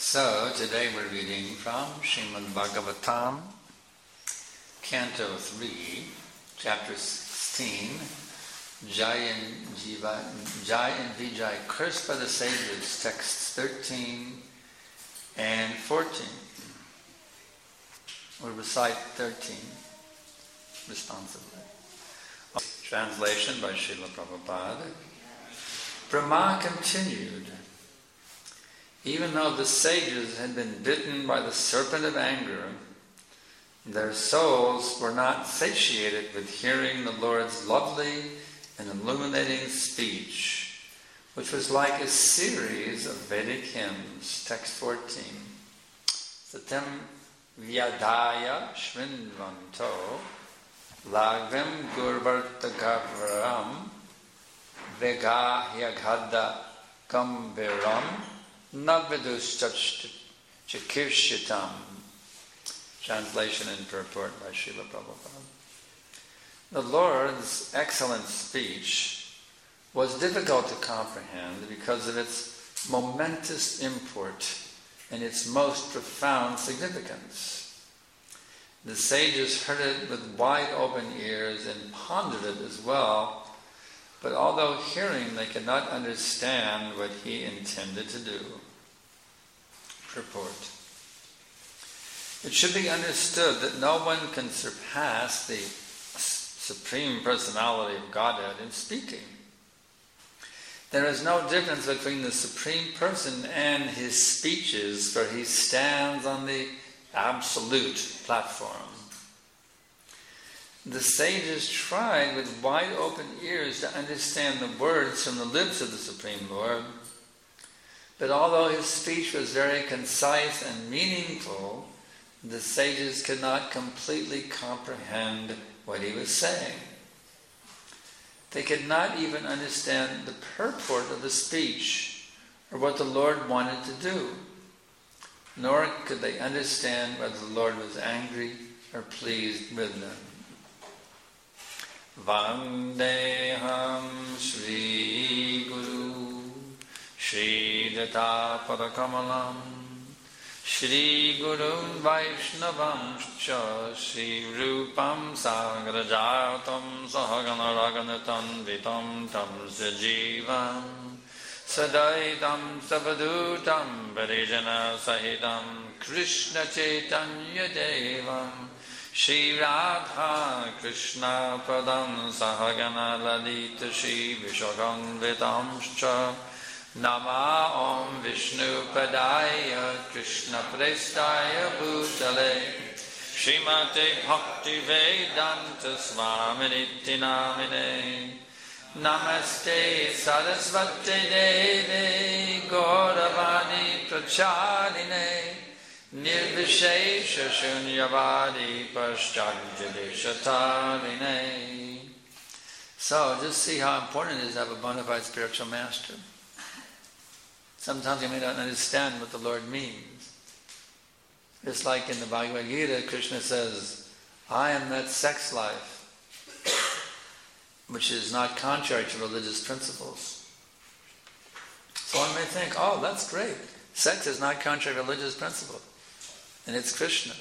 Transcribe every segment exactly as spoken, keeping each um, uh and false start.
So, today we're reading from Srimad Bhagavatam, Canto three, Chapter sixteen, Jai and, Jiva, Jai and Vijay, Cursed by the Sages, texts thirteen and fourteen. We'll recite thirteen responsively. Translation by Srila Prabhupada. Brahma continued, even though the sages had been bitten by the serpent of anger, their souls were not satiated with hearing the Lord's lovely and illuminating speech, which was like a series of Vedic hymns. Text fourteen. Satyam vyadaya shrinvanto lagvim gurvartagavaram vegahyagada gambiram Navidushtachikirshitam. Translation and purport by Srila Prabhupada. The Lord's excellent speech was difficult to comprehend because of its momentous import and its most profound significance. The sages heard it with wide open ears and pondered it as well, but although hearing, they could not understand what he intended to do. Purport. It should be understood that no one can surpass the Supreme Personality of Godhead in speaking. There is no difference between the Supreme Person and his speeches, for he stands on the absolute platform. The sages tried with wide open ears to understand the words from the lips of the Supreme Lord, but although his speech was very concise and meaningful, the sages could not completely comprehend what he was saying. They could not even understand the purport of the speech or what the Lord wanted to do, nor could they understand whether the Lord was angry or pleased with them. Vandeham Shri Guru Shri Data Padakamalam Shri Gurun Vaishnavam Cha Shri Rupam Sagrajatam Sahagana Raganatam Vitam Tam Sajivam Sadaitam Sabadutam Parijana Sahitam Krishna Chaitanya Devam Shri Radha Krishna Padam Sahagana Lalita Shri Vishwagamvitamscha Nama Om Vishnu Padaya Krishna Prestaya Bhutale Srimate Bhakti Vedanta Swaminiti Namine Namaste Sarasvati Devi Gauravani Pracharine Nirvishesha Shunyavadi Paschadjadeshatarine. So, just see how important it is to have a bona fide spiritual master. Sometimes you may not understand what the Lord means. Just like in the Bhagavad Gita, Krishna says, I am that sex life, which is not contrary to religious principles. So one may think, oh, that's great. Sex is not contrary to religious principles. And it's Krishna.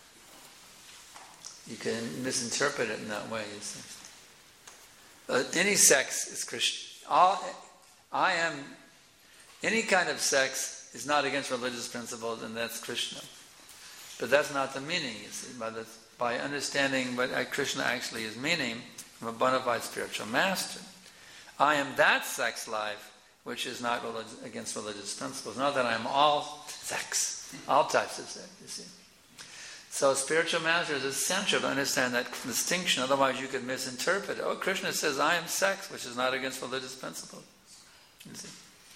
You can misinterpret it in that way, you see. But any sex is Krishna. All, I am, any kind of sex is not against religious principles, and that's Krishna. But that's not the meaning, you see. By, the, by understanding what Krishna actually is meaning from a bona fide spiritual master, I am that sex life which is not relig- against religious principles. Not that I am all sex. All types of sex, you see. So spiritual master is essential to understand that distinction, otherwise you could misinterpret it. Oh, Krishna says, I am sex, which is not against religious principles. You see.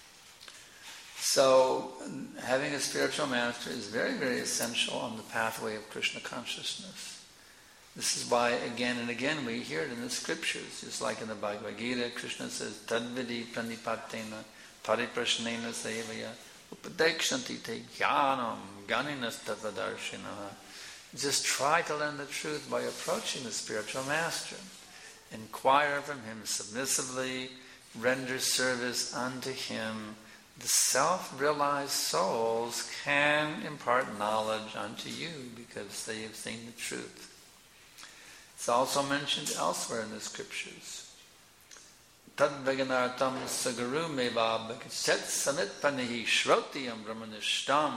So having a spiritual master is very, very essential on the pathway of Krishna consciousness. This is why again and again we hear it in the scriptures, just like in the Bhagavad Gita, Krishna says, Tadvidi pranipatena pariprashnena sevaya upadekshanti te jnanam ganinastavadarshinaha. Just try to learn the truth by approaching the spiritual master. Inquire from him submissively, render service unto him, the self-realized souls can impart knowledge unto you because they have seen the truth. It's also mentioned elsewhere in the scriptures. Tad veganartam sagaru meva bhakachet samitpanihi shrotiyam brahmanishtam.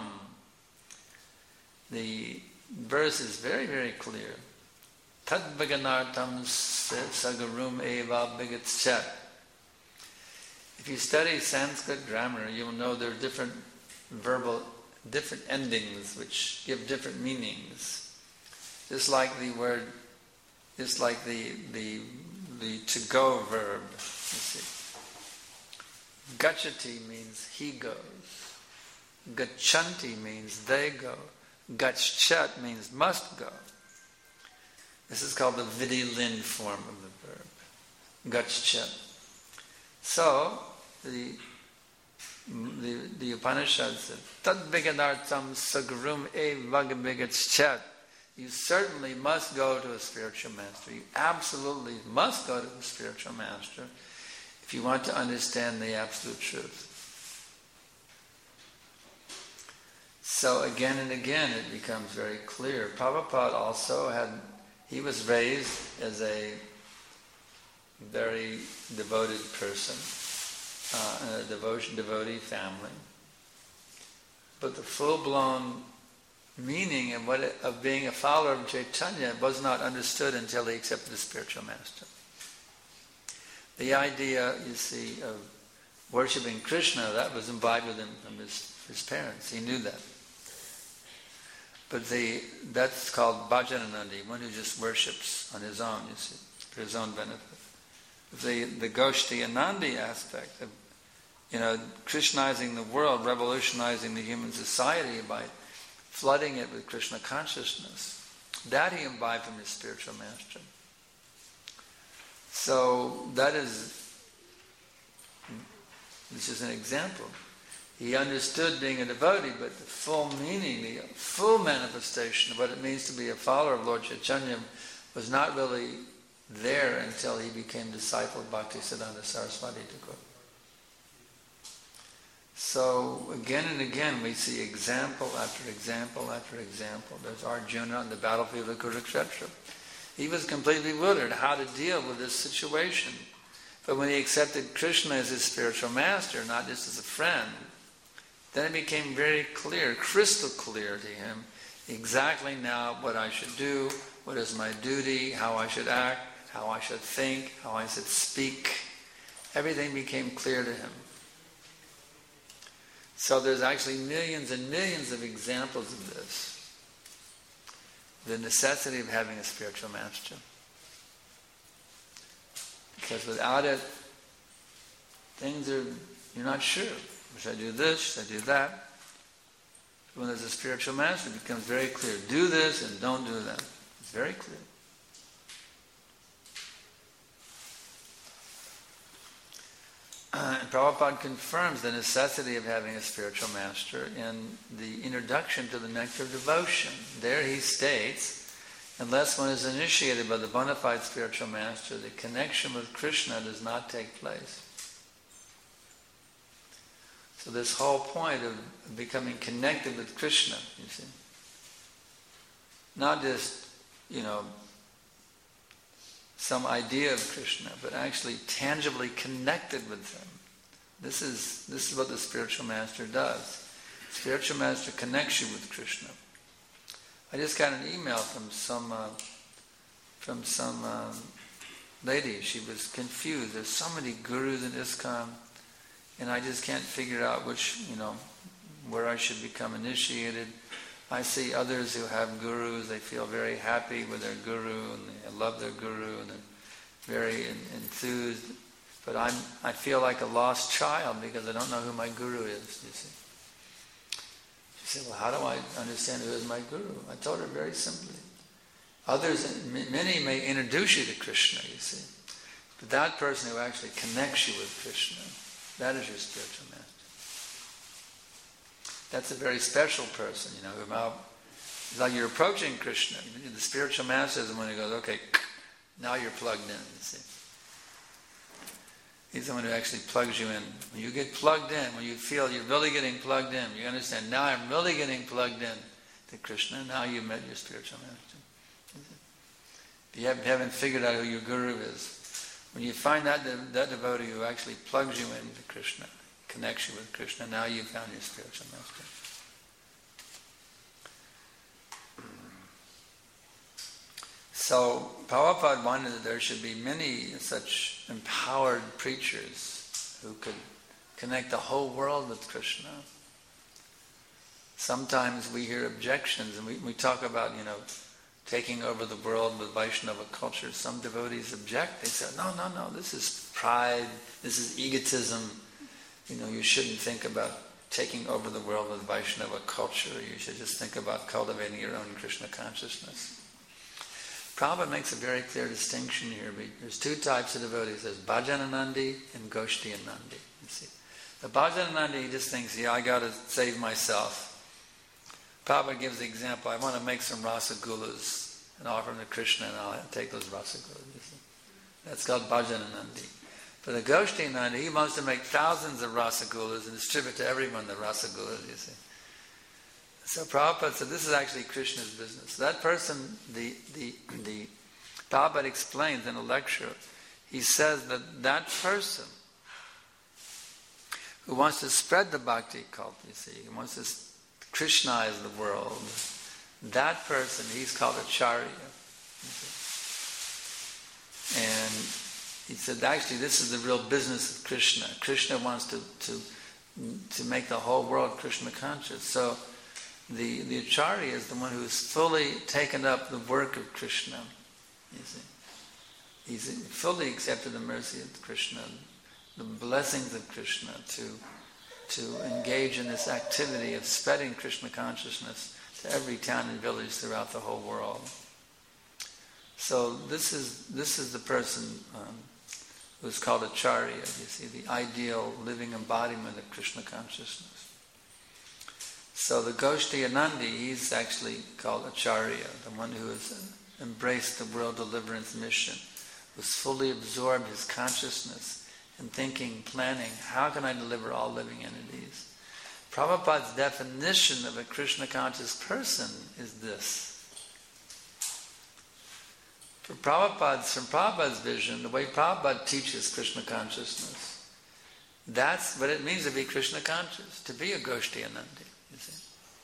The verse is very, very clear. Tad veganartam sagarum eva bhakachet. If you study Sanskrit grammar, you will know there are different verbal, different endings which give different meanings. Just like the word, just like the the the to go verb. You see, gachati means he goes. Gachanti means they go. Gachat means must go. This is called the vidilin form of the verb. Gachat. So, the, the, the Upanishad said, Tad viganartam sagarum e vagabigachat. You certainly must go to a spiritual master. You absolutely must go to a spiritual master if you want to understand the absolute truth. So again and again it becomes very clear. Prabhupada also had, he was raised as a very devoted person, uh, in a devotion, devotee family. But the full-blown meaning of, what it, of being a follower of Chaitanya was not understood until he accepted the spiritual master. The idea, you see, of worshipping Krishna, that was imbibed with him from his, his parents. He knew that. But the that's called bhajananandi, one who just worships on his own, you see, for his own benefit. The the Goshti Anandi aspect of, you know, Krishnizing the world, revolutionizing the human society by flooding it with Krishna consciousness, that he imbibed from his spiritual master. So that is, this is an example. He understood being a devotee, but the full meaning, the full manifestation of what it means to be a follower of Lord Chaitanya was not really there until he became disciple of Bhaktisiddhanta Saraswati Thakur. So again and again we see example after example after example. There's Arjuna on the battlefield of Kurukshetra. He was completely bewildered how to deal with this situation. But when he accepted Krishna as his spiritual master, not just as a friend, then it became very clear, crystal clear to him, exactly now what I should do, what is my duty, how I should act, how I should think, how I should speak. Everything became clear to him. So there's actually millions and millions of examples of this. The necessity of having a spiritual master. Because without it, things are, you're not sure. Should I do this? Should I do that? When there's a spiritual master, it becomes very clear. Do this and don't do that. It's very clear. Uh, and Prabhupada confirms the necessity of having a spiritual master in the introduction to the Nectar of Devotion. There he states, unless one is initiated by the bona fide spiritual master, the connection with Krishna does not take place. So this whole point of becoming connected with Krishna, you see, not just, you know, some idea of Krishna, but actually tangibly connected with him. This is this is what the spiritual master does. Spiritual master connects you with Krishna. I just got an email from some uh, from some uh, lady. She was confused. There's so many gurus in ISKCON, and I just can't figure out which, you know, where I should become initiated. I see others who have gurus, they feel very happy with their guru, and they love their guru, and they're very enthused. But I'm, I feel like a lost child because I don't know who my guru is, you see. She said, well, how do I understand who is my guru? I told her very simply. Others, many may introduce you to Krishna, you see. But that person who actually connects you with Krishna, that is your spiritual master. That's a very special person, you know. About, it's like you're approaching Krishna. The spiritual master is the one who goes, okay, now you're plugged in, you see. He's the one who actually plugs you in. When you get plugged in, when you feel you're really getting plugged in, you understand, now I'm really getting plugged in to Krishna, now you've met your spiritual master. If you haven't, haven't figured out who your guru is, when you find that, that devotee who actually plugs you into Krishna, connects you with Krishna, now you've found your spiritual master. So Prabhupada wanted that there should be many such empowered preachers who could connect the whole world with Krishna. Sometimes we hear objections, and we, we talk about, you know, taking over the world with Vaishnava culture. Some devotees object. They say, no, no, no, this is pride, this is egotism. You know, you shouldn't think about taking over the world with Vaishnava culture. You should just think about cultivating your own Krishna consciousness. Prabhupada makes a very clear distinction here. There's two types of devotees. There's Bhajananandi and Goshtianandi. You see, the Bhajananandi, he just thinks, yeah, I got to save myself. Prabhupada gives the example, I want to make some rasagulas and offer them to Krishna, and I'll take those rasagulas. You see. That's called Bhajananandi. For the Goshtianandi, he wants to make thousands of rasagulas and distribute to everyone the rasagulas, you see. So Prabhupada said, this is actually Krishna's business. That person, the, the, the Prabhupada explains in a lecture, he says that that person who wants to spread the bhakti cult, you see, he wants to Krishnaize the world, that person, he's called Acharya. And he said, actually, this is the real business of Krishna. Krishna wants to, to, to make the whole world Krishna conscious. So The, the Acharya is the one who has fully taken up the work of Krishna. You see, he's fully accepted the mercy of Krishna, the blessings of Krishna, to to engage in this activity of spreading Krishna consciousness to every town and village throughout the whole world. So this is this is the person um, who's called Acharya. You see, the ideal living embodiment of Krishna consciousness. So the Goshtianandi, he's actually called Acharya, the one who has embraced the world deliverance mission, who's fully absorbed his consciousness in thinking, planning, how can I deliver all living entities? Prabhupada's definition of a Krishna conscious person is this. For Prabhupada's, from Prabhupada's vision, the way Prabhupada teaches Krishna consciousness, that's what it means to be Krishna conscious, to be a Goshtianandi. You see.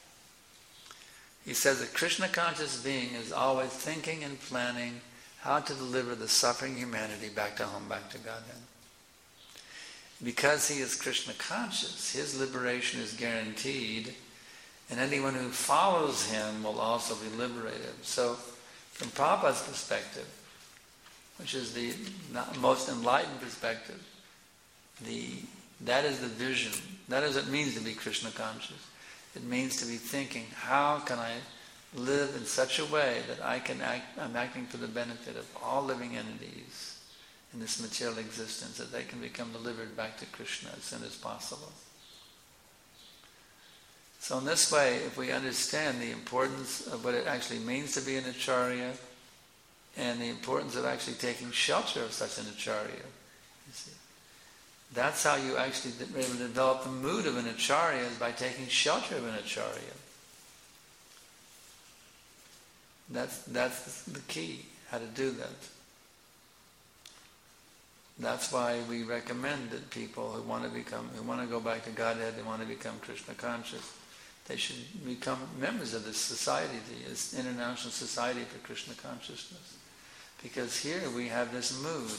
He says a Krishna conscious being is always thinking and planning how to deliver the suffering humanity back to home, back to Godhead. Because he is Krishna conscious, his liberation is guaranteed, and anyone who follows him will also be liberated. So, from Prabhupada's perspective, which is the most enlightened perspective, the that is the vision. That is what it means to be Krishna conscious. It means to be thinking, how can I live in such a way that I can act, I'm acting for the benefit of all living entities in this material existence, that they can become delivered back to Krishna as soon as possible. So in this way, if we understand the importance of what it actually means to be an Acharya, and the importance of actually taking shelter of such an Acharya, you see, that's how you actually be able to develop the mood of an Acharya, is by taking shelter of an Acharya. That's, that's the key, how to do that. That's why we recommend that people who want to become, who want to go back to Godhead, they want to become Krishna conscious, they should become members of this society, this International Society for Krishna Consciousness. Because here we have this mood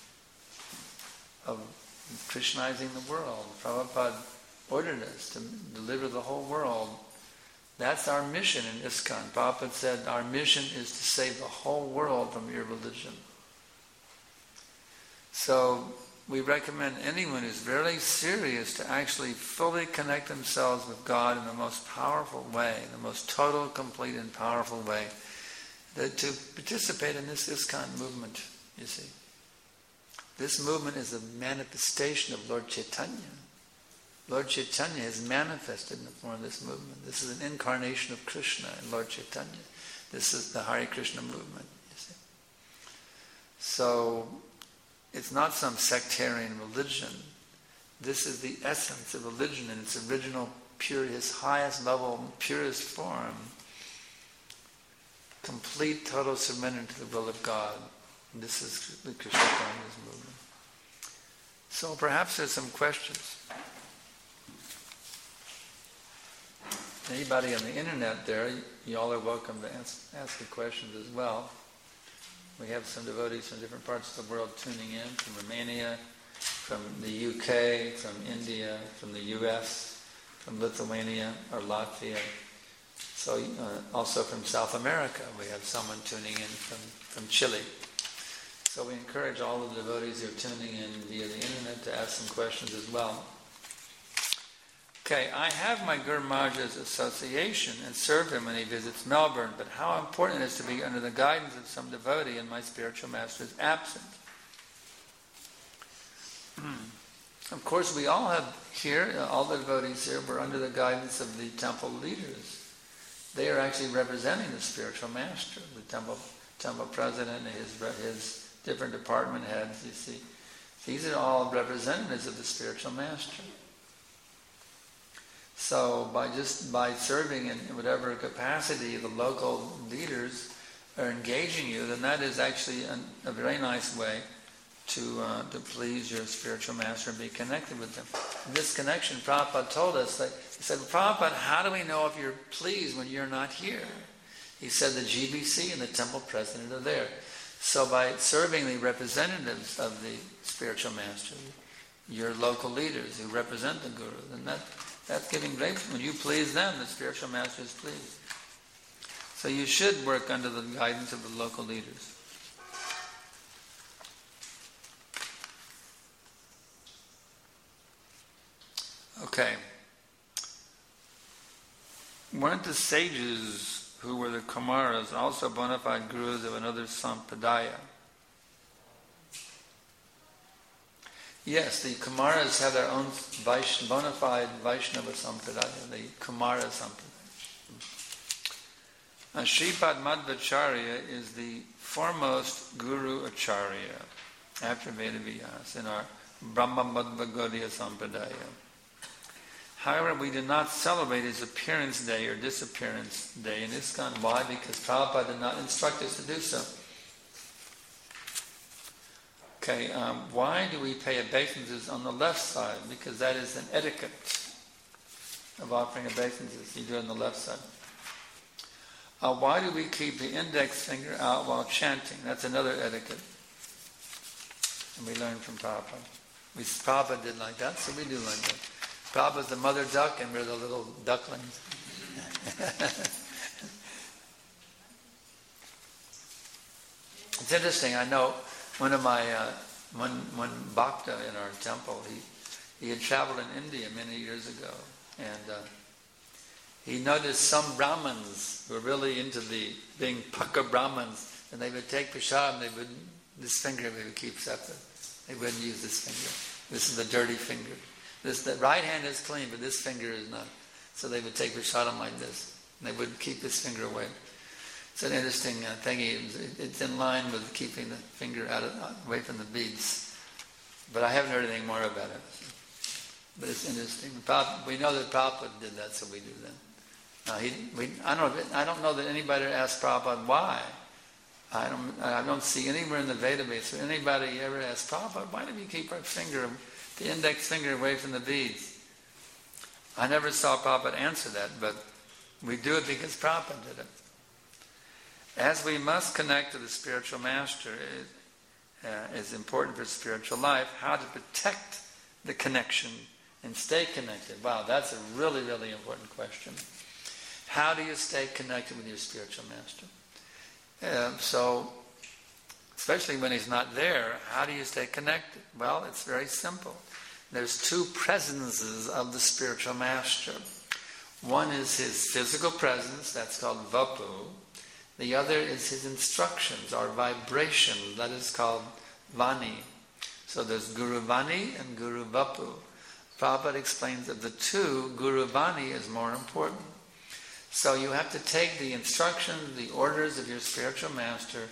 of Krishnizing the world. Prabhupada ordered us to deliver the whole world. That's our mission in ISKCON. Prabhupada said our mission is to save the whole world from irreligion. So we recommend anyone who's very serious to actually fully connect themselves with God in the most powerful way, the most total, complete, and powerful way, that to participate in this ISKCON movement, you see. This movement is a manifestation of Lord Chaitanya. Lord Chaitanya has manifested in the form of this movement. This is an incarnation of Krishna in Lord Chaitanya. This is the Hare Krishna movement, you see. So, it's not some sectarian religion. This is the essence of religion in its original, purest, highest level, purest form. Complete, total surrender to the will of God. And this is the Krishna consciousness movement. So perhaps there's some questions. Anybody on the internet there, y'all are welcome to ask, ask the questions as well. We have some devotees from different parts of the world tuning in, from Romania, from the U K, from India, from the U S, from Lithuania or Latvia. So uh, also from South America, we have someone tuning in from, from Chile. So we encourage all of the devotees who are tuning in via the internet to ask some questions as well. Okay, I have my Guru Maharaj's association and serve him when he visits Melbourne, but how important it is to be under the guidance of some devotee and my spiritual master is absent. Of course, we all have here, all the devotees here, we're under the guidance of the temple leaders. They are actually representing the spiritual master, the temple temple president and his, his different department heads, you see. These are all representatives of the spiritual master. So by just by serving in whatever capacity the local leaders are engaging you, then that is actually an, a very nice way to uh, to please your spiritual master and be connected with them. And this connection, Prabhupada told us, that he said, Prabhupada, how do we know if you're pleased when you're not here? He said the G B C and the temple president are there. So by serving the representatives of the spiritual master, your local leaders who represent the Guru, then that That's giving great. When you please them, the spiritual master is pleased. So you should work under the guidance of the local leaders. Okay. Weren't the sages who were the Kumaras also bona fide gurus of another sampradaya? Yes, the Kumaras have their own Vaish, bona fide Vaishnava Sampradaya, the Kumara Sampradaya. Uh, Shripad Madhvacharya is the foremost Guru Acharya after Vedavyas in our Brahma Madhva Gaudiya Sampradaya. However, we do not celebrate his appearance day or disappearance day in ISKCON. Why? Because Prabhupada did not instruct us to do so. Okay, um, why do we pay obeisances on the left side? Because that is an etiquette of offering obeisances. You do it on the left side. Uh, why do we keep the index finger out while chanting? That's another etiquette. And we learn from Prabhupada. We, Prabhupada did like that, so we do like that. Prabhupada's the mother duck and we're the little ducklings. It's interesting, I know one of my, uh, one, one bhakta in our temple, he, he had traveled in India many years ago, and uh, he noticed some Brahmins were really into the being Paka Brahmins, and they would take prasad and they would, this finger they would keep separate. They wouldn't use this finger. This is the dirty finger. This, the right hand is clean, but this finger is not. So they would take prasadam like this, and they would keep this finger away. It's an interesting uh, thing. It's in line with keeping the finger out of, away from the beads. But I haven't heard anything more about it. But it's interesting. We know that Prabhupada did that, so we do that. Now, he, we, I don't know. I don't know that anybody asked Prabhupada why. I don't. I don't see anywhere in the Vedas where anybody ever asked Prabhupada, why do we keep our finger, the index finger, away from the beads? I never saw Prabhupada answer that, but we do it because Prabhupada did it. As we must connect to the spiritual master is, uh, is important for spiritual life, how to protect the connection and stay connected. Wow, that's a really, really important question. How do you stay connected with your spiritual master? Uh, so, especially when he's not there, how do you stay connected? Well, it's very simple. There's two presences of the spiritual master. One is his physical presence, that's called Vapu. The other is his instructions, or vibration, that is called Vani. So there's Guru Vani and Guru Vapu. Prabhupada explains that the two, Guru Vani is more important. So you have to take the instructions, the orders of your spiritual master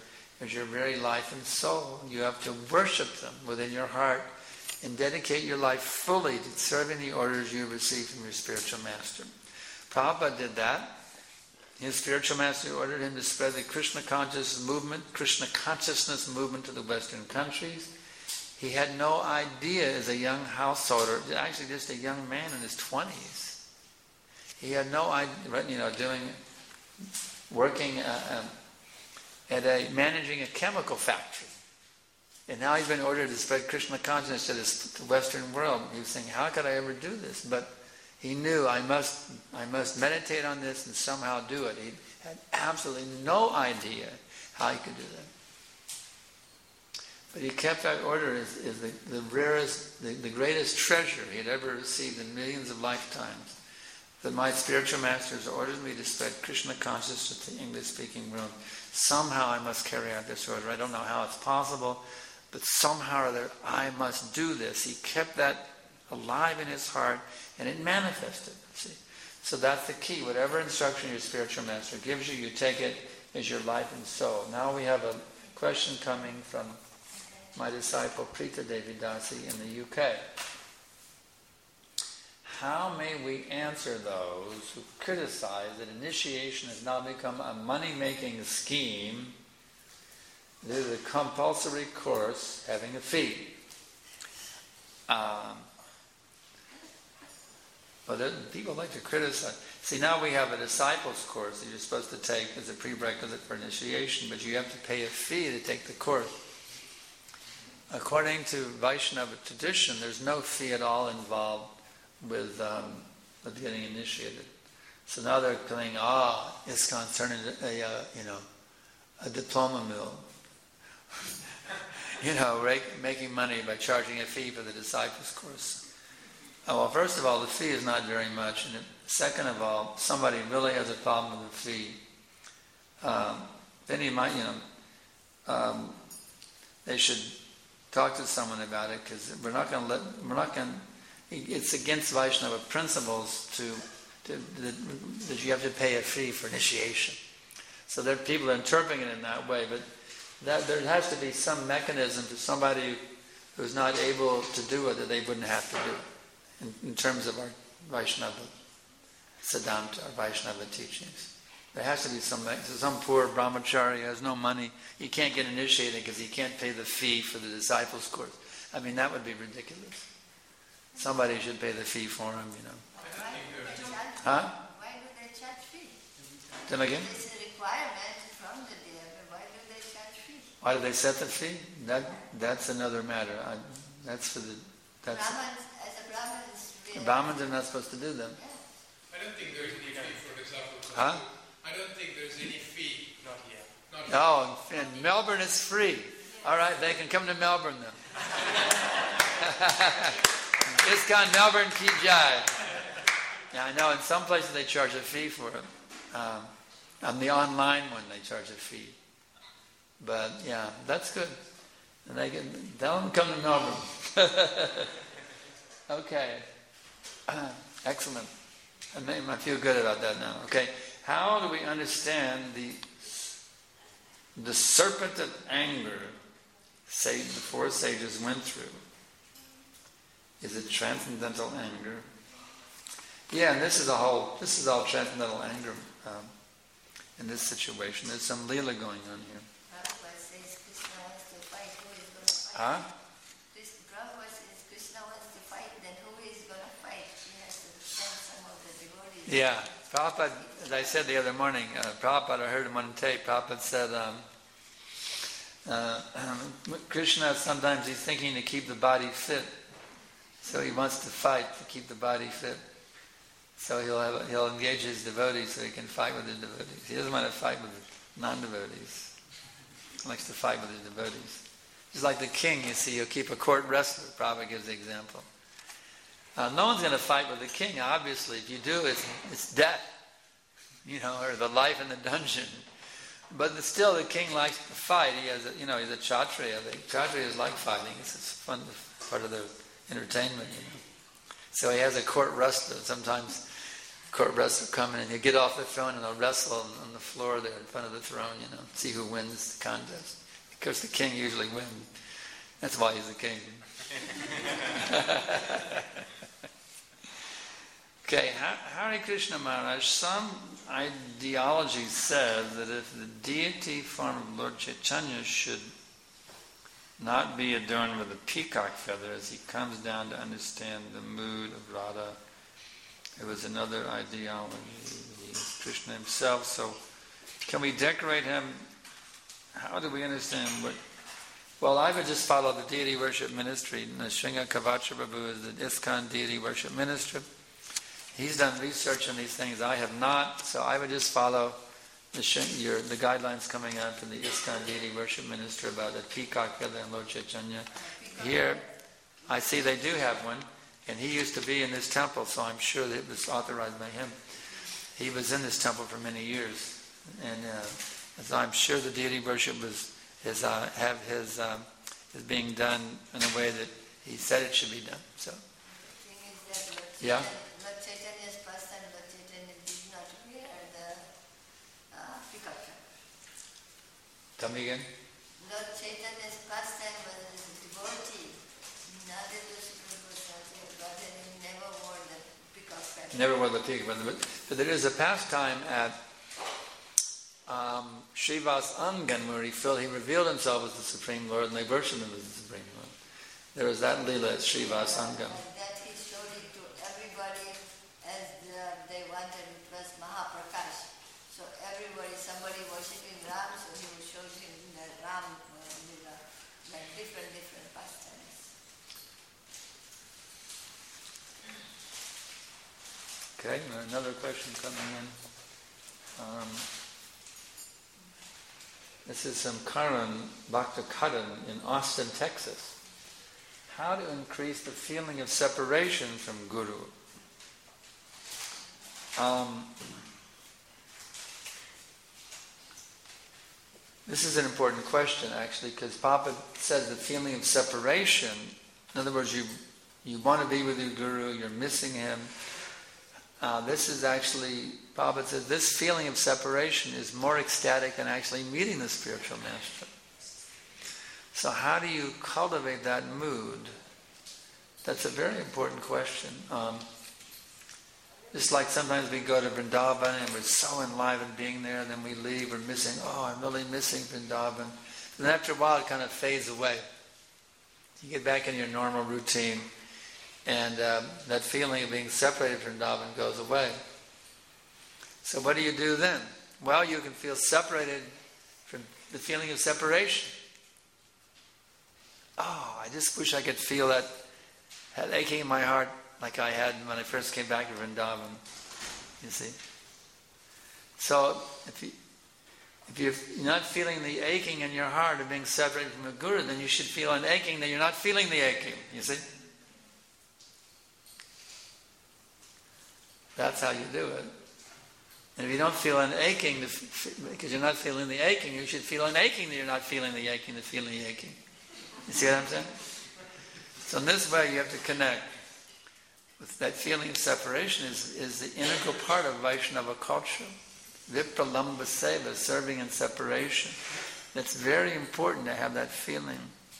as your very life and soul. You have to worship them within your heart and dedicate your life fully to serving the orders you received from your spiritual master. Prabhupada did that. His spiritual master ordered him to spread the Krishna consciousness movement, Krishna consciousness movement to the Western countries. He had no idea as a young householder, actually just a young man in his twenties. He had no idea, you know, doing, working uh, um, at a, managing a chemical factory. And now he's been ordered to spread Krishna consciousness to this to Western world. He was thinking, how could I ever do this? But he knew, I must, I must meditate on this and somehow do it. He had absolutely no idea how he could do that. But he kept that order as, as the, the rarest, the, the greatest treasure he had ever received in millions of lifetimes. That my spiritual masters ordered me to spread Krishna consciousness to the English-speaking world. Somehow I must carry out this order. I don't know how it's possible, but somehow or other I must do this. He kept that alive in his heart, and it manifested. See, so that's the key. Whatever instruction your spiritual master gives you, you take it as your life and soul. Now we have a question coming from my disciple Prita Devi Dasi in the U K. How may we answer those who criticize that initiation has now become a money-making scheme due to the compulsory course having a fee? Um, but there, people like to criticize. See, now we have a disciples course that you're supposed to take as a prerequisite for initiation, but you have to pay a fee to take the course. According to Vaishnava tradition, there's no fee at all involved with, um, with getting initiated. So now they're saying, ah, oh, ISKCON's turning into a, uh, you know, a diploma mill. you know, rake, making money by charging a fee for the disciples course. Oh, well, first of all, the fee is not very much. And second of all, somebody really has a problem with the fee. Um, then he might, you know, um, they should talk to someone about it, because we're not going to let, we're not going to, it's against Vaishnava principles to, to that, that you have to pay a fee for initiation. So there are people interpreting it in that way, but that there has to be some mechanism for somebody who's not able to do it that they wouldn't have to do it, in, in terms of our Vaishnava Siddhanta, our Vaishnava teachings. There has to be some, some poor brahmachari who has no money, he can't get initiated because he can't pay the fee for the disciples course. I mean, that would be ridiculous. Somebody should pay the fee for him, you know. Huh? Why do they charge fee? Them again? It's a requirement from the devil. Why do they charge fee? Why do they set the fee? That that's another matter. I, that's for the. That's Brahmins, as a Brahmin, is really. Brahmins are not supposed to do them. Yeah. I don't think there's any fee for example. Huh? I don't think there's any fee. Not yet. Not yet. Oh, and Melbourne is free. All right, they can come to Melbourne then. ISKCON Melbourne Ki Jai. Yeah, I know in some places they charge a fee for it. Um, on the online one they charge a fee. But yeah, that's good. And they can tell them to come to Melbourne. Okay. Uh, excellent. I, may, I feel good about that now. Okay. How do we understand the the serpent of anger Satan, the four sages went through? Is it transcendental anger? Yeah, and this is a whole, this is all transcendental anger um, in this situation. There's some Leela going on here. Prabhupada says Krishna wants to fight. Who is going to fight? Huh? Prabhupada says Krishna wants to fight, then who is going to fight? He has to send some of the devotees. Yeah, Prabhupada, as I said the other morning, uh, Prabhupada, I heard him on tape, Prabhupada said, um, uh, um, Krishna, sometimes he's thinking to keep the body fit. So he wants to fight to keep the body fit. So he'll have, he'll engage his devotees so he can fight with his devotees. He doesn't want to fight with non-devotees. He likes to fight with his devotees. Just like the king, you see, he'll keep a court wrestler. Prabhupada gives the example. Uh, no one's going to fight with the king, obviously. If you do, it's, it's death. You know, or the life in the dungeon. But the, still, the king likes to fight. He has, a, you know, he's a kshatriya. The kshatriyas like fighting. It's, it's fun, part of their entertainment, you know. So he has a court wrestler. Sometimes court wrestler come in and he'll get off the throne and they'll wrestle on the floor there in front of the throne, you know, see who wins the contest. course, the king usually wins. That's why he's the king. Okay, Hare Krishna Maharaj, some ideology says that if the deity form of Lord Chaitanya should not be adorned with a peacock feather as he comes down to understand the mood of Radha, it was another ideology. He is Krishna himself, so can we decorate him? How do we understand what? Well, I would just follow the deity worship ministry. Sringa Kavacha Prabhu is the ISKCON deity worship minister. He's done research on these things. I have not, so I would just follow the, your, the guidelines coming out from the ISKCON deity worship minister about the peacock feather and Lord Chaitanya. Here, I see they do have one, and he used to be in this temple, so I'm sure that it was authorized by him. He was in this temple for many years, and uh, so I'm sure the deity worship was is uh, have his um, is being done in a way that he said it should be done. So, the thing is that Lord yeah. Lord Chaitanya's pastime, Lord Chaitanya did not wear the uh, peacock feather. Tell me again. Lord Chaitanya's pastime was as a devotee. Nadalu Suprabhu Goswami never wore the peacock feather. Never wore the peacock feather, but there is a pastime at um, Srivas Angan where he filled, he revealed himself as the Supreme Lord, and they worshipped him as the Supreme Lord. There was that Leela at Srivas Angan. And that he showed it to everybody as the, they wanted. It was Mahaprakash. So everybody, somebody worshipping Ram, so he would show him the Ram uh, Leela, like different, different pastimes. Okay, another question coming in. Um, this is from Karan Bhakta Karan in Austin, Texas. How to increase the feeling of separation from Guru? Um, this is an important question, actually, because Papa says the feeling of separation, in other words, you you want to be with your Guru, you're missing him. Uh, this is actually, Prabhupada says, this feeling of separation is more ecstatic than actually meeting the spiritual master. So how do you cultivate that mood? That's a very important question. Um, just like sometimes we go to Vrindavan and we're so enlivened being there, and then we leave, we're missing, oh, I'm really missing Vrindavan. And then after a while it kind of fades away. You get back in your normal routine, and um, that feeling of being separated from Vrindavan goes away. So what do you do then? Well, you can feel separated from the feeling of separation. Oh, I just wish I could feel that, that aching in my heart like I had when I first came back to Vrindavan. You see? So if, you, if you're not feeling the aching in your heart of being separated from a Guru, then you should feel an aching that you're not feeling the aching. You see? That's how you do it. And if you don't feel an aching, because you're not feeling the aching, you should feel an aching that you're not feeling the aching, to feel the aching. You see what I'm saying? So in this way you have to connect with that feeling of separation is, is the integral part of Vaishnava culture. Vipralamba seva, serving in separation. It's very important to have that feeling.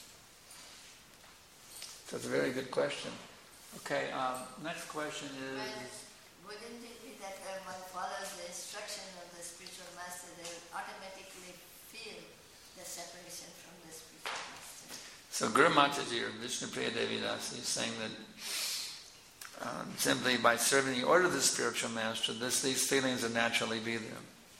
So it's a very good question. Okay, um, next question is... Wouldn't it be that when one follows the instruction of the spiritual master, they will automatically feel the separation from the spiritual master? So Guru Mataji or Vishnupriya Devi Dasi is saying that um, simply by serving the order of the spiritual master, this, these feelings will naturally be there.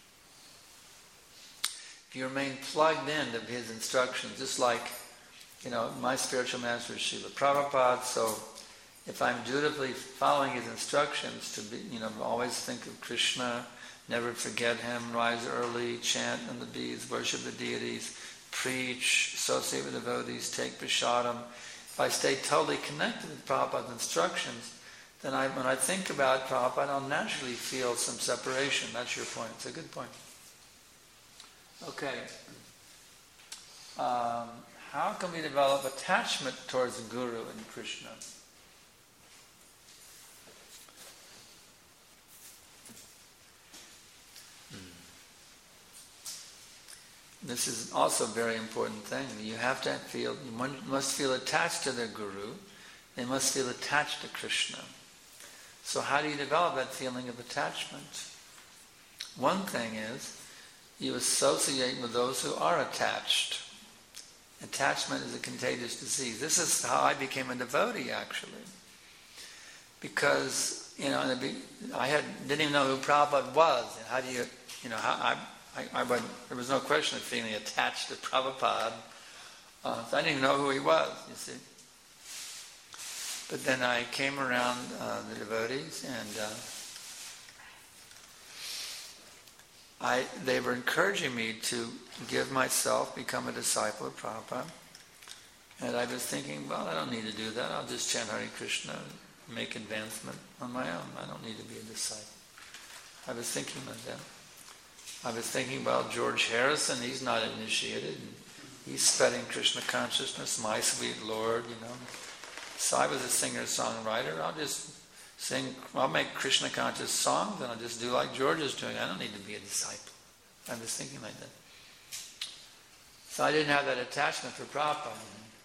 If you remain plugged into his instructions, just like, you know, my spiritual master is Srila Prabhupada, so if I'm dutifully following his instructions to be, you know, always think of Krishna, never forget him, rise early, chant on the beads, worship the deities, preach, associate with devotees, take prasadam. If I stay totally connected with Prabhupada's instructions, then I, when I think about Prabhupada, I'll naturally feel some separation. That's your point. It's a good point. Okay. Um, how can we develop attachment towards the Guru and Krishna? this is also a very important thing. You have to feel, you must feel attached to the Guru. They must feel attached to Krishna. So how do you develop that feeling of attachment? One thing is, you associate with those who are attached. Attachment is a contagious disease. This is how I became a devotee, actually. Because, you know, I had, didn't even know who Prabhupada was. And how do you, you know, how, I, I, I, there was no question of feeling attached to Prabhupada. Uh, so I didn't even know who he was, you see. But then I came around uh, the devotees, and uh, I, they were encouraging me to give myself, become a disciple of Prabhupada. And I was thinking, well, I don't need to do that. I'll just chant Hare Krishna, make advancement on my own. I don't need to be a disciple. I was thinking like that. I was thinking, well, George Harrison, he's not initiated. And he's spreading Krishna consciousness, my sweet Lord, you know. So I was a singer-songwriter. I'll just sing, I'll make Krishna conscious songs, and I'll just do like George is doing. I don't need to be a disciple. I was thinking like that. So I didn't have that attachment for Prabhupada.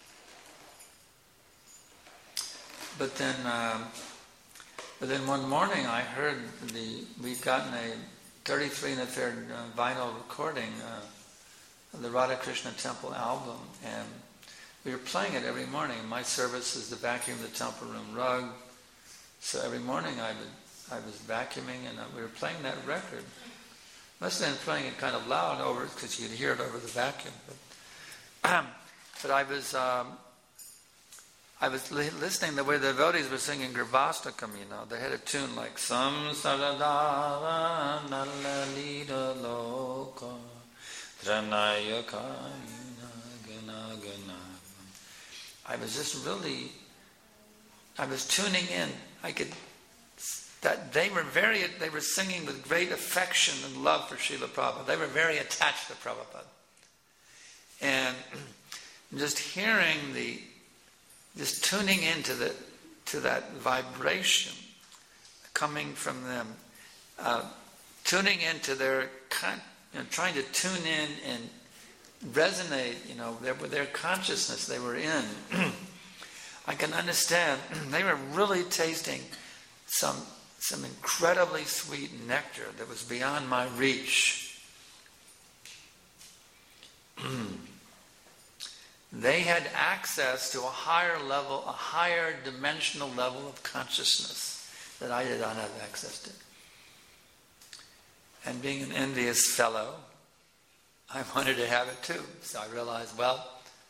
But then, um, but then one morning I heard the we'd gotten a thirty-three and a third uh, vinyl recording uh, of the Radha Krishna Temple album, and we were playing it every morning. My service is to vacuum the temple room rug, so every morning I would I was vacuuming, and uh, we were playing that record. Must have been playing it kind of loud over it because you'd hear it over the vacuum. But, but I was. Um, I was li- listening the way the devotees were singing Garbhastakam, you know. They had a tune like Sam Saradara Nalalita Loka Dranayaka Gana Gana. I was just really, I was tuning in. I could, that they were very, they were singing with great affection and love for Srila Prabhupada. They were very attached to Prabhupada. And just hearing the, just tuning into the to that vibration coming from them, uh, tuning into their, con- you know, trying to tune in and resonate, you know, their, with their consciousness they were in. I can understand they were really tasting some some incredibly sweet nectar that was beyond my reach. They had access to a higher level, a higher dimensional level of consciousness that I did not have access to. And being an envious fellow, I wanted to have it too. So I realized, well,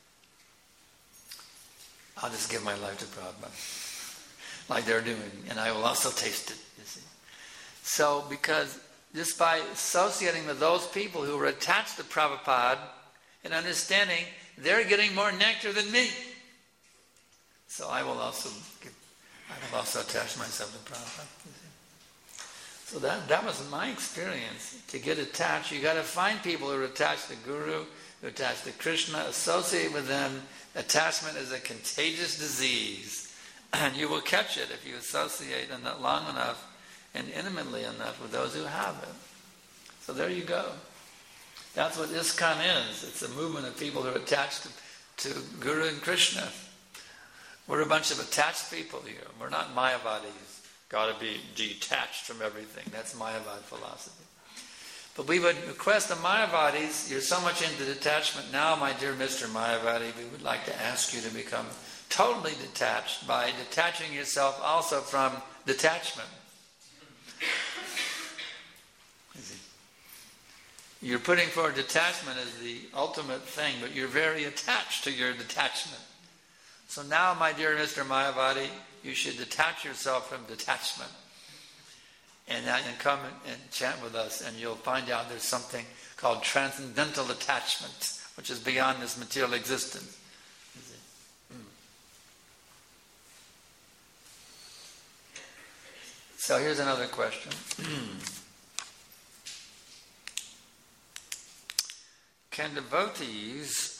I'll just give my life to Prabhupada, like they're doing, and I will also taste it, you see. So, because just by associating with those people who were attached to Prabhupada and understanding they're getting more nectar than me, so I will also give, I will also attach myself to Prabhupada. You see. So that that was my experience. To get attached, you got to find people who are attached to Guru, who are attached to Krishna, associate with them. Attachment is a contagious disease, and you will catch it if you associate in that long enough and intimately enough with those who have it. So there you go. That's what ISKCON is. It's a movement of people who are attached to, to Guru and Krishna. We're a bunch of attached people here. We're not Mayavadis. Got to be detached from everything. That's Mayavad philosophy. But we would request the Mayavadis, you're so much into detachment. Now, my dear Mister Mayavadi, we would like to ask you to become totally detached by detaching yourself also from detachment. You're putting forward detachment as the ultimate thing, but you're very attached to your detachment. So now, my dear Mister Mayavadi, you should detach yourself from detachment. And, and come and chant with us, and you'll find out there's something called transcendental attachment, which is beyond this material existence. Mm. So here's another question. Can devotees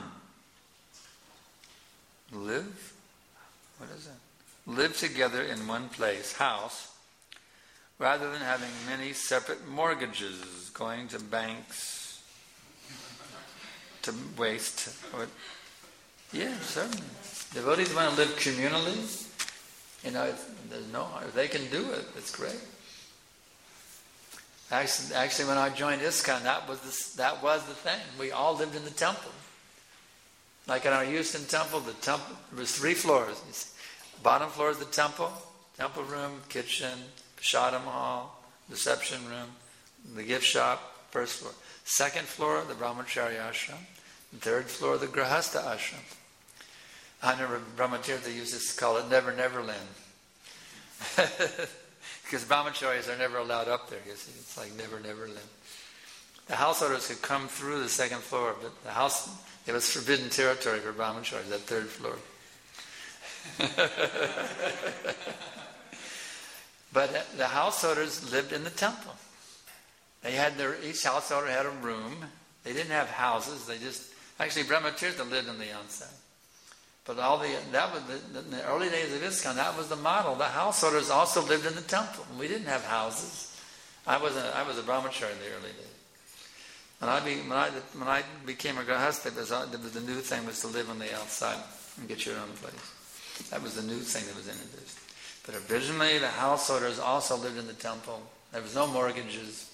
live? What is that? Live together in one place, house, rather than having many separate mortgages, going to banks, to waste. Or, yeah, certainly. Devotees want to live communally. You know, it's, there's no, if they can do it, it's great. Actually, actually, when I joined ISKCON, that was the, that was the thing. We all lived in the temple. Like in our Houston temple, the temple there was three floors. Bottom floor is the temple, temple room, kitchen, Prasadam hall, reception room, the gift shop, first floor. Second floor, the Brahmacharya ashram. Third floor, the Grahastha ashram. I remember Brahmatirtha used to call it Never Never Land. Because Brahmacharyas are never allowed up there, you see. It's like Never Never Land. The householders could come through the second floor, but the house, it was forbidden territory for Brahmacharyas, that third floor. But the householders lived in the temple. They had their, each householder had a room. They didn't have houses. They just, actually Brahmatirtha lived on the outside. But all the, that was the, in the early days of ISKCON, that was the model. The householders also lived in the temple. We didn't have houses. I was a, I was a brahmachari in the early days. When I, be, when I, when I became a grahastha, it was, it was the new thing was to live on the outside and get your own place. That was the new thing that was introduced. But originally, the householders also lived in the temple. There was no mortgages.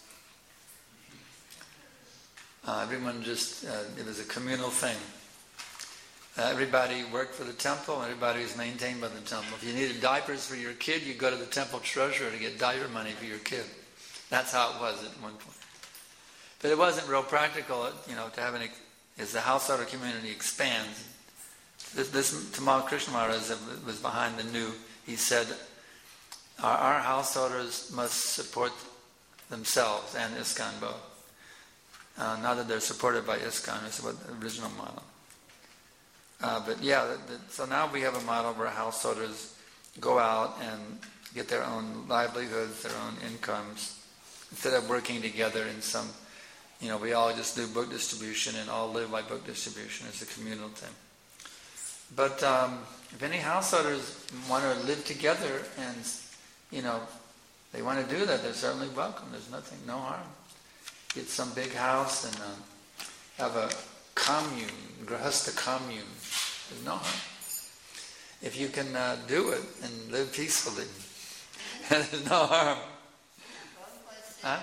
Uh, everyone just, uh, it was a communal thing. Uh, everybody worked for the temple, and everybody was maintained by the temple. If you needed diapers for your kid, you go to the temple treasurer to get diaper money for your kid. That's how it was at one point. But it wasn't real practical, you know, to have any, as the householder community expands. This, this Tamal Krishna Maharaj was behind the new, he said, our, our householders must support themselves and ISKCON both. Uh, now that they're supported by ISKCON, it's what the original model. Uh, but yeah, the, the, so now we have a model where householders go out and get their own livelihoods, their own incomes, instead of working together in some, you know, we all just do book distribution and all live by book distribution. It's a communal thing. But um, if any householders want to live together and, you know, they want to do that, they're certainly welcome. There's nothing, no harm. Get some big house and uh, have a commune, grahastha commune. There's no harm. If you can uh, do it and live peacefully, there's no harm. Huh?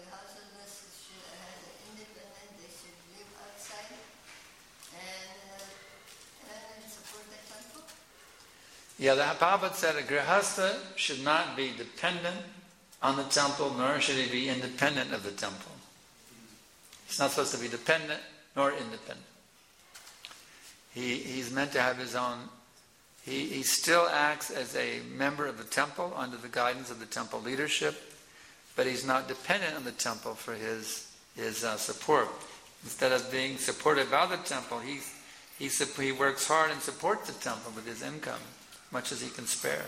Yeah, the Prabhupada said a grihastha should not be dependent on the temple, nor should he be independent of the temple. He's not supposed to be dependent nor independent. He, he's meant to have his own, he, he still acts as a member of the temple under the guidance of the temple leadership, but he's not dependent on the temple for his, his uh, support. Instead of being supported by the temple, he, he, he works hard and supports the temple with his income, much as he can spare.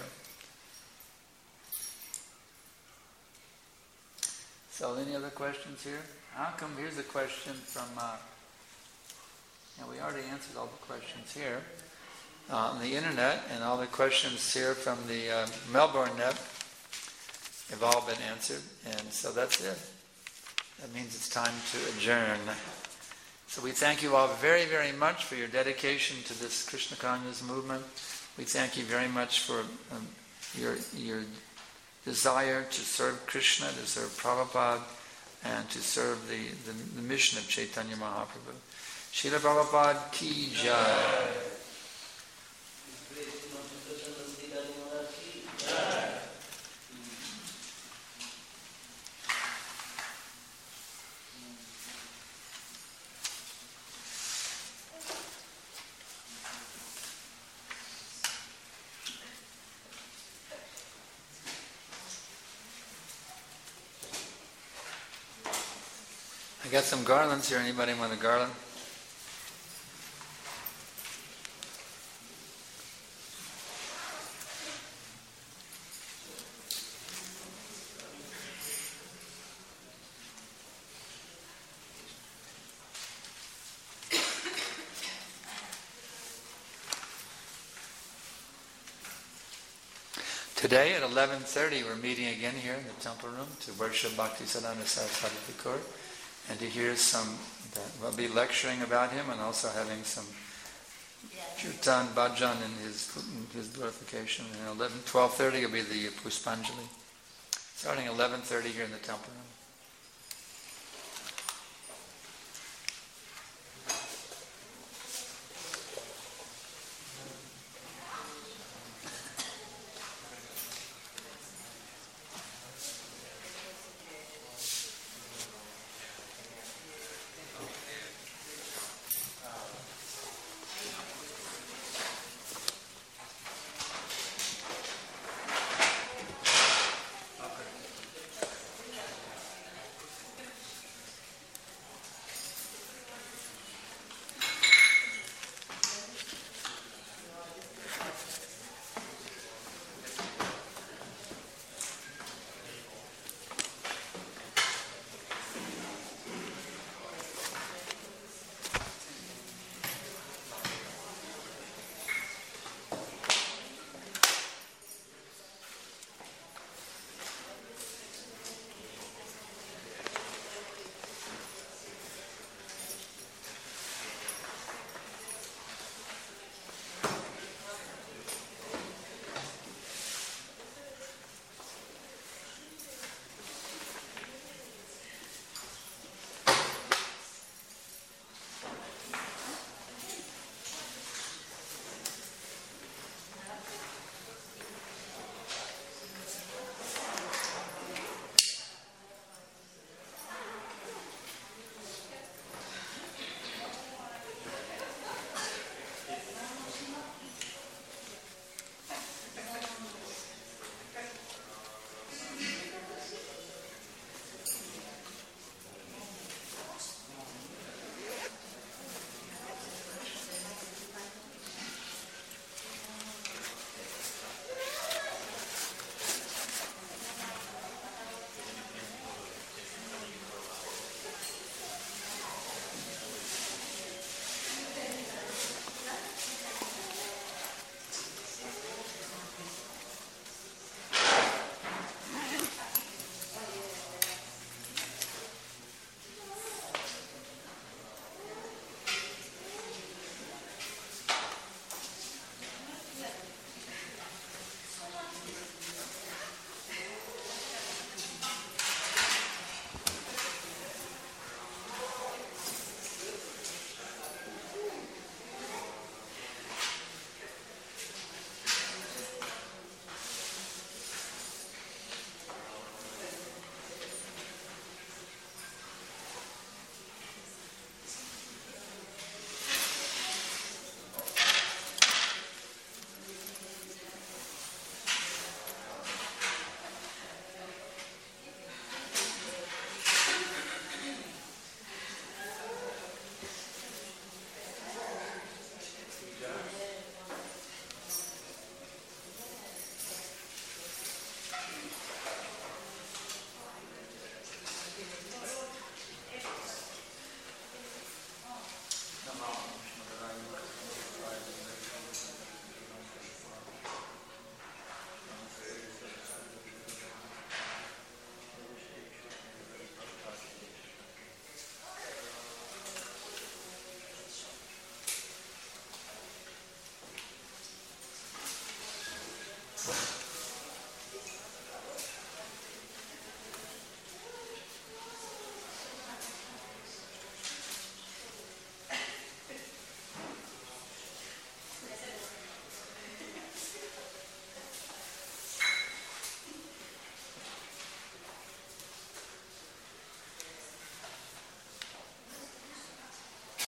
So, any other questions here? How come, here's a question from, uh, you know, we already answered all the questions here uh, on the internet, and all the questions here from the uh, Melbourne net have all been answered, and so that's it. That means it's time to adjourn. So we thank you all very, very much for your dedication to this Krishna consciousness movement. We thank you very much for um, your your desire to serve Krishna, to serve Prabhupada, and to serve the, the, the mission of Chaitanya Mahaprabhu. Srila Prabhupada ki jai. I got some garlands here. Anybody want a garland? Today at eleven thirty we're meeting again here in the temple room to worship Bhakti Siddhanta Saraswati Thakur. and to hear some, that we'll be lecturing about him and also having some Yeah. kirtan, bhajan in his, in his glorification. And eleven, twelve thirty will be the Puspanjali. Starting eleven thirty here in the temple room.